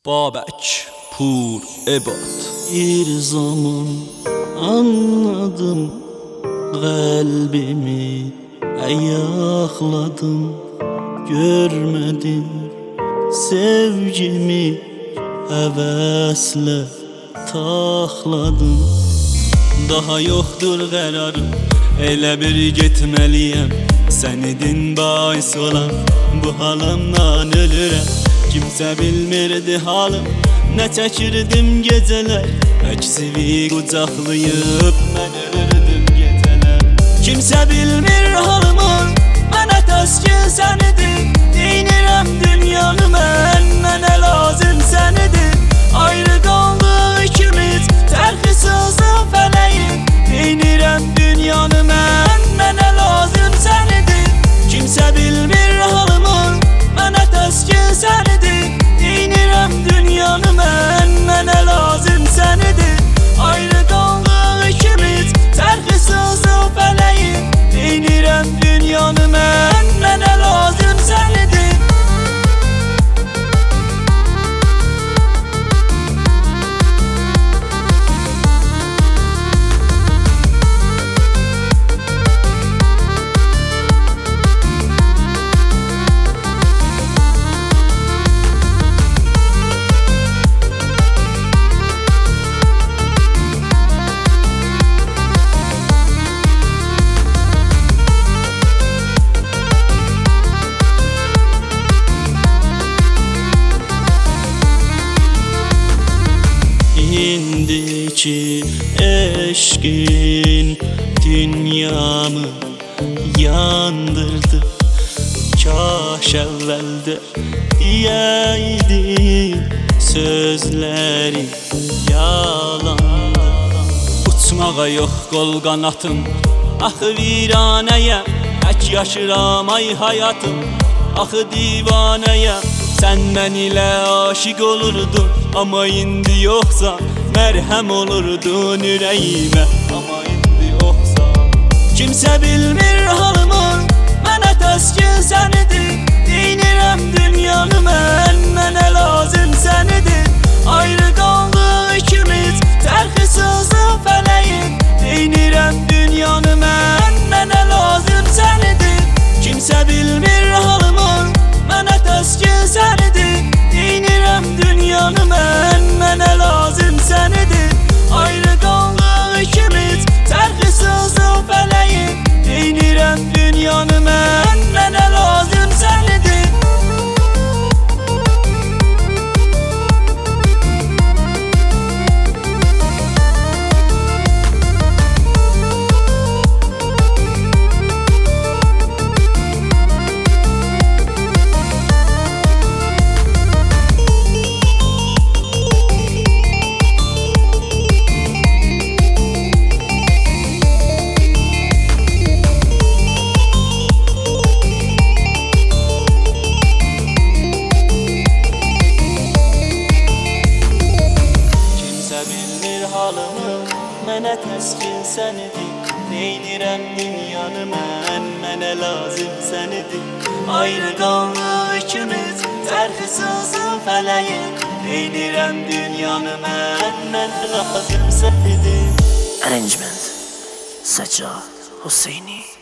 Babək Pur Ebad. Bir zaman anladım kalbimi, ayakladım, görmedim sevgimi, hevesle takladım. Daha yoktur qərarım, elə bir getməliyəm. Sən idin bais olan bu halımdan ölürəm. Kimsə bilmirdi halım, nə çəkirdim gecələr. Əksivi qucaqlayıb mən ölürdüm gecələr. Kimsə bilmir halımı, mənə təskin sən idin. Deyinirəm dünyanı mənə lazım sən idin. Ayrı qaldıq ikimiz, tərxi sızıb fələyin. Deyinirəm dünyanı mənə lazım sən idin. Kimsə bilmir halımı, mənə təskin sən idin. Deyinirəm dünyanı mənə lazım sən idin. Ayrı qaldıq ikimiz, tərxi sızıb fələyin. Deyinirəm dünyanı mənə lazım sən idin. İndiki eşkin dünyamı yandırdı. Kaş evvelde diyeydi sözleri yalandı. Uçmağa yox qol qanatım, axı viranəyəm. Tək yaşıram ay həyatım, axı divanəyəm. Sən mən ilə aşiq olurdun, amma indi yoxsan. Mərhəm olurdun ürəyimə, amma indi yoxsan. Kimsə bilmir halımı, mənə təskin sən idin. Deyinirəm dünyanı mənə lazım sən idin. Ayrı qaldıq ikimiz, tərxi sızıb fələyin. Deyinirəm dünyanı mənə lazım sən idin. Kimsə bilmir halımı, mənə təskin sən idin. Deyinirəm dünyanı mənə lazım sən idin. Ayrı qaldıq ikimiz, tərxi sızıb fələyin. Deyinirəm dünyanı mənə lazım sən idin. Mənə təskin sən idin. Neynirəm dünyanı mənə lazım sən idin. Ayrı qaldıq ikimiz, tərxi sızıb fələyin. Neynirəm dünyanı mənə lazım sən idin. Arrangement Sajjad Husseini.